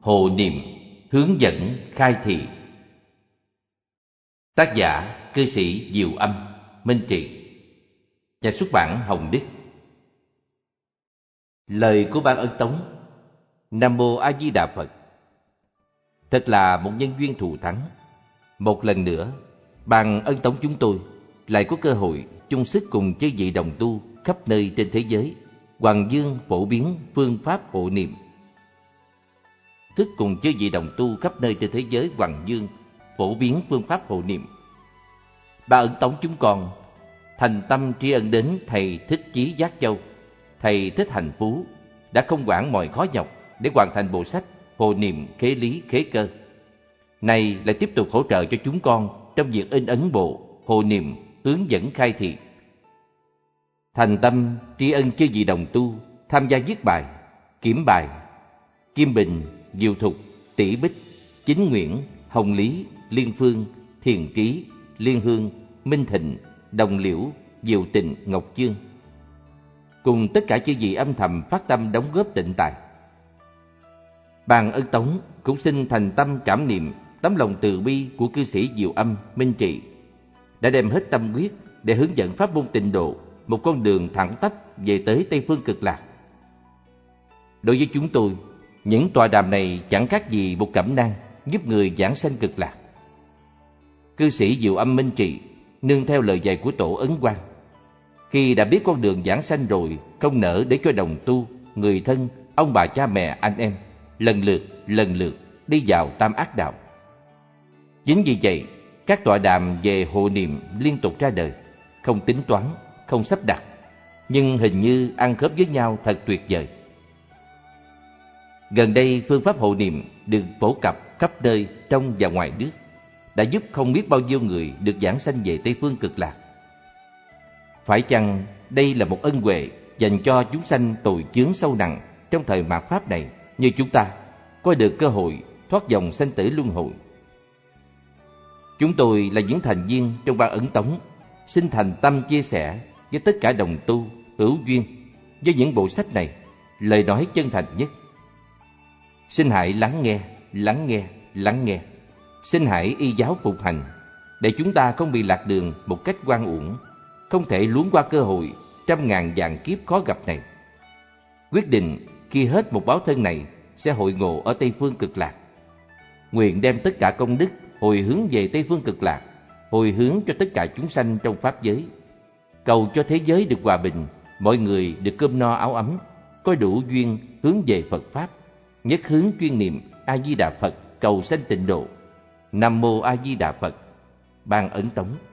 hộ niệm, hướng dẫn khai thị. Tác giả cư sĩ Diệu Âm, Minh Trị. Nhà xuất bản Hồng Đức. Lời của Ban Ân Tống. Nam Mô A Di Đà Phật. Thật là một nhân duyên thù thắng. Một lần nữa, Ban Ân Tống chúng tôi lại có cơ hội chung sức cùng chư vị đồng tu khắp nơi trên thế giới hoằng dương phổ biến phương pháp hộ niệm. Thức cùng chư vị đồng tu khắp nơi trên thế giới hoằng dương phổ biến phương pháp hộ niệm. Ban Ân Tống chúng con thành tâm tri ân đến thầy Thích Chí Giác Châu, thầy Thích Hành Phú đã không quản mọi khó nhọc để hoàn thành bộ sách hộ niệm khế lý khế cơ. Này lại tiếp tục hỗ trợ cho chúng con trong việc in ấn bộ hộ niệm hướng dẫn khai thị. Thành tâm tri ân chư vị đồng tu tham gia viết bài, kiểm bài: Kim Bình, Diệu Thục, Tỷ Bích, Chính Nguyễn, Hồng Lý, Liên Phương, Thiền Ký, Liên Hương, Minh Thịnh, Đồng Liễu, Diệu Tình, Ngọc Chương, cùng tất cả chư vị âm thầm phát tâm đóng góp tịnh tài. Ban Ân Tống cũng xin thành tâm cảm niệm tấm lòng từ bi của cư sĩ Diệu Âm, Minh Trị đã đem hết tâm huyết để hướng dẫn pháp môn tịnh độ, một con đường thẳng tắp về tới Tây Phương Cực Lạc. Đối với chúng tôi, những tọa đàm này chẳng khác gì một cẩm nang giúp người giảng sanh Cực Lạc. Cư sĩ Diệu Âm Minh Trị nương theo lời dạy của Tổ Ấn Quang, khi đã biết con đường giảng sanh rồi, không nỡ để cho đồng tu, người thân, ông bà cha mẹ anh em lần lượt đi vào tam ác đạo. Chính vì vậy, các tọa đàm về hộ niệm liên tục ra đời, không tính toán, không sắp đặt, nhưng hình như ăn khớp với nhau thật tuyệt vời. Gần đây, phương pháp hộ niệm được phổ cập khắp nơi trong và ngoài nước, đã giúp không biết bao nhiêu người được giảng sanh về Tây Phương Cực Lạc. Phải chăng đây là một ân huệ dành cho chúng sanh tội chướng sâu nặng trong thời mạt Pháp này, như chúng ta có được cơ hội thoát dòng sanh tử luân hồi? Chúng tôi là những thành viên trong Ban Ấn Tống, xin thành tâm chia sẻ với tất cả đồng tu hữu duyên với những bộ sách này lời nói chân thành nhất. Xin hãy lắng nghe. Xin hãy y giáo phục hành, để chúng ta không bị lạc đường một cách oan uổng, không thể luống qua cơ hội trăm ngàn vạn kiếp khó gặp này. Quyết định khi hết một báo thân này sẽ hội ngộ ở Tây Phương Cực Lạc. Nguyện đem tất cả công đức hồi hướng về Tây Phương Cực Lạc, hồi hướng cho tất cả chúng sanh trong pháp giới, cầu cho thế giới được hòa bình, mọi người được cơm no áo ấm, có đủ duyên hướng về Phật pháp, nhất hướng chuyên niệm A Di Đà Phật, cầu sanh tịnh độ. Nam Mô A Di Đà Phật. Ban Ấn Tống.